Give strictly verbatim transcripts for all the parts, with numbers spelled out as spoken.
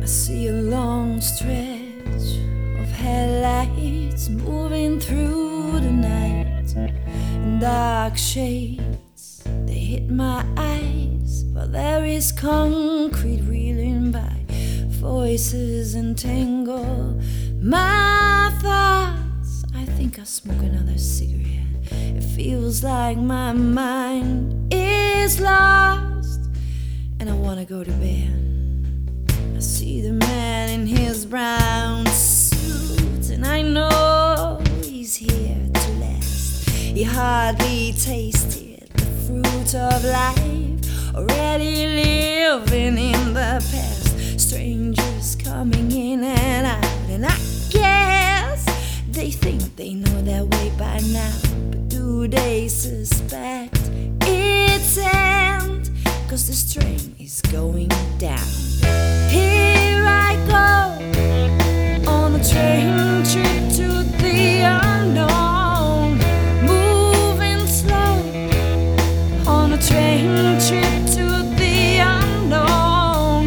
I see a long stretch of headlights moving through the night, in dark shades they hit my eyes, but there is concrete reeling by, voices entangle my thoughts. I think I'll smoke another cigarette. It feels like my mind is lost, and I wanna go to bed. I see the man in his brown suit, and I know he's here to last. He hardly tasted the fruit of life, already living in the past. Strangers coming in and out, and I guess they think they know their way by now. But do they suspect it's end? 'Cause this train is going down. Here I go on a train trip to the unknown, moving slow on a train trip to the unknown.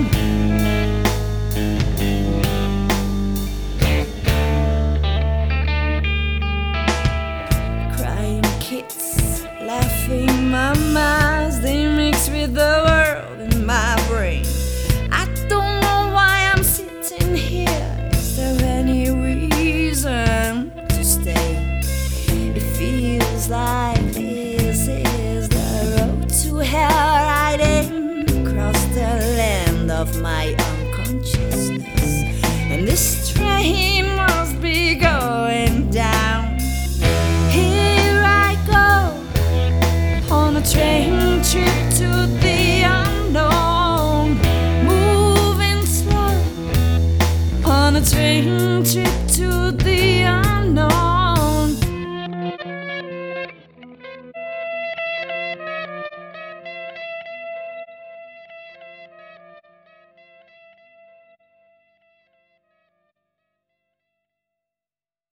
Crying kids, laughing mamas, they mix with the world in my brain. I don't know why I'm sitting here. Is there any reason to stay? It feels like this is the road to hell, riding across the land of my unconsciousness. And this train must be going down. Here I go on a train trip to the unknown, moving slow on a train trip to the unknown.